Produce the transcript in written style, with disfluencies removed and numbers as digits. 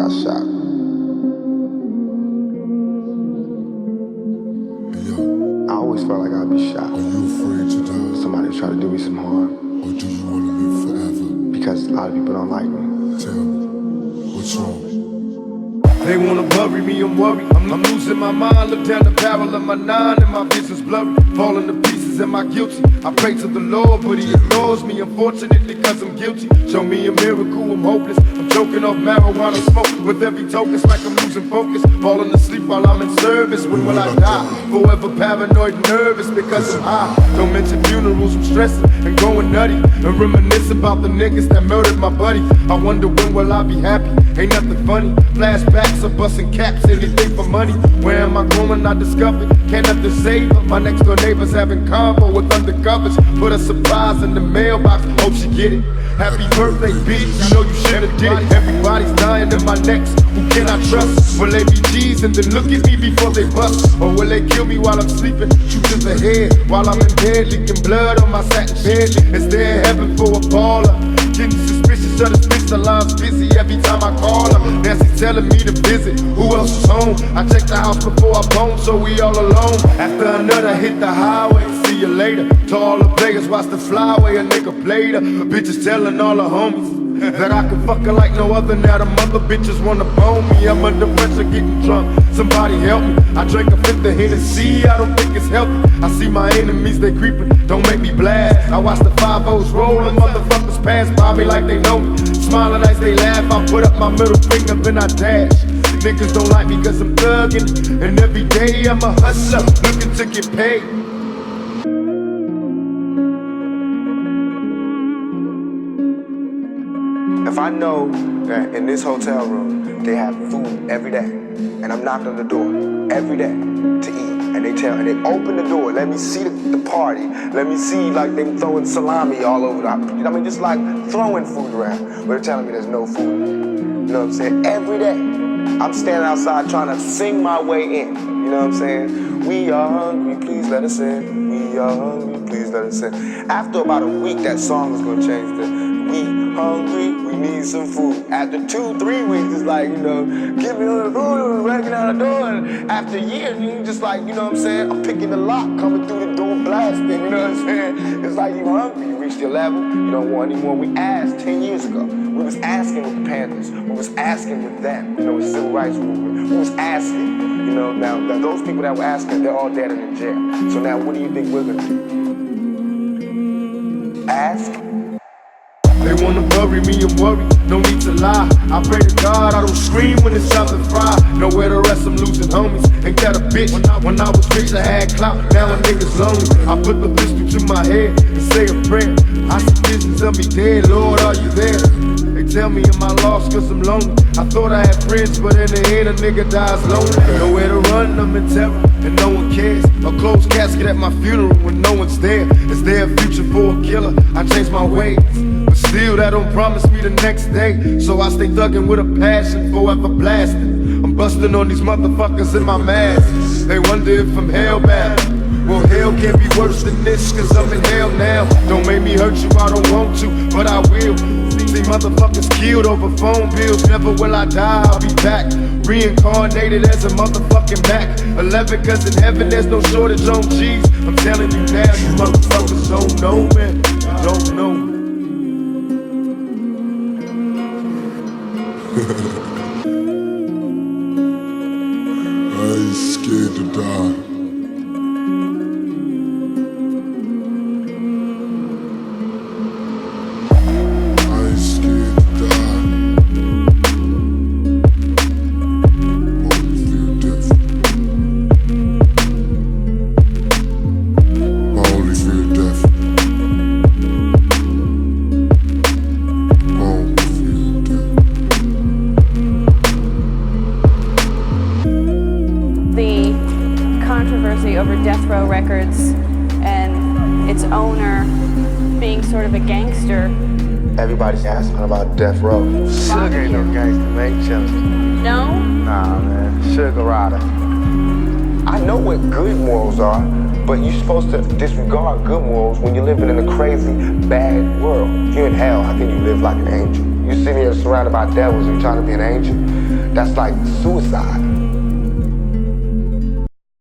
got shot. Hey, yo, I always felt like I'd be shot. are you afraid to die? Somebody try to do me some harm. Or do you want to live forever? Because a lot of people don't like me. Tell me, what's wrong? They wanna bury me, I'm worried. I'm losing my mind. Look down the barrel of my 9 and my vision's blurry. Falling to pieces, am I guilty? I pray to the Lord, but he ignores me, unfortunately, cause I'm guilty. Show me a miracle, I'm hopeless. I'm choking off marijuana smoke. With every token, it's like I'm losing focus. Falling asleep while I'm in service. When will I die? Forever paranoid and nervous because I'm high. Don't mention funerals, I'm stressing and going nutty. And reminisce about the niggas that murdered my buddy. I wonder when will I be happy? Ain't nothing funny. Flashbacks of busting caps, anything for money. Where am I going? I discovered. Can't nothing save her. My next door neighbors having convo with undercovers. Put a surprise in the mailbox. Hope she get it. Happy birthday, bitch. You know you should've did it. Everybody's dying in my necks. Who can I trust? Will they be G's and then look at me before they bust? Or will they kill me while I'm sleeping? Shoot to the head while I'm in bed, leaking blood on my satin bed. Is there heaven for a baller? Getting suspicious of this bitch, the line's busy every time I call her. Nancy telling me to visit, who else is home? I checked the house before I bone, so we all alone. After another hit the highway, see you later. To all the players, watch the flyway, a nigga played her. Bitches telling all the homies that I can fuck her like no other. Now the mother bitches wanna bone me. I'm under pressure getting drunk, somebody help me. I drank a fifth of Hennessy, I don't think it's healthy. I see my enemies, they creeping, don't make me blast. I watch the 5-0s rolling, motherfuckers pass by me like they know me. Smiling as they laugh, I put up my middle finger, then I dash. Niggas don't like me cause I'm thuggin', and every day I'm a hustler, looking to get paid. If I know that in this hotel room they have food every day, and I'm knocking on the door every day to eat, and they open the door, let me see the party, let me see like they throwing salami all over just like throwing food around, but they're telling me there's no food. You know what I'm saying? Every day, I'm standing outside trying to sing my way in. You know what I'm saying? We are hungry, please let us in. We are hungry, please let us in. After about a week, that song is gonna change to we hungry, we need some food. After 2-3 weeks, it's like, give me the food, breaking out the door. And after a year, you just like, you know what I'm saying? I'm picking the lock, coming through the door, blasting, you know what I'm saying? It's like you hungry, you reached your level, you don't want any more. We asked 10 years ago. We was asking with the Panthers. We was asking with them, with civil rights movement. We was asking, now those people that were asking, they're all dead and in jail. So now what do you think we're gonna do? Ask? They wanna bury me, I'm worried, no need to lie. I pray to God I don't scream when it's time to fry. Nowhere to rest, I'm losing homies. Ain't that a bitch? When I was rich, I had clout, now a nigga's lonely. I put the pistol to my head and say a prayer. I see visions of me dead, Lord, are you there? They tell me am I lost cause I'm lonely. I thought I had friends, but in the end a nigga dies lonely. Nowhere to run, I'm in terror, and no one cares. A closed casket at my funeral when no one's there. Is there a future for a killer? I changed my ways, but still that don't promise me the next day. So I stay thuggin' with a passion, forever blasting. I'm busting on these motherfuckers in my mask. They wonder if I'm hellbound. Well, hell can't be worse than this, cause I'm in hell now. Don't make me hurt you, I don't want to, but I will. See motherfuckers killed over phone bills. Never will I die, I'll be back. Reincarnated as a motherfucking Mac 11, cause in heaven there's no shortage on G's. I'm telling you now, you motherfuckers don't know, man. You don't know. I ain't scared to die. Over Death Row Records and its owner being sort of a gangster. Everybody's asking about Death Row. Sugar ain't no gangster, man. Chillin'. No? Nah, man. Sugar rider. I know what good morals are, But you're supposed to disregard good morals when you're living in a crazy, bad world. If you're in hell, how can you live like an angel? You're sitting here surrounded by devils and you're trying to be an angel? That's like suicide.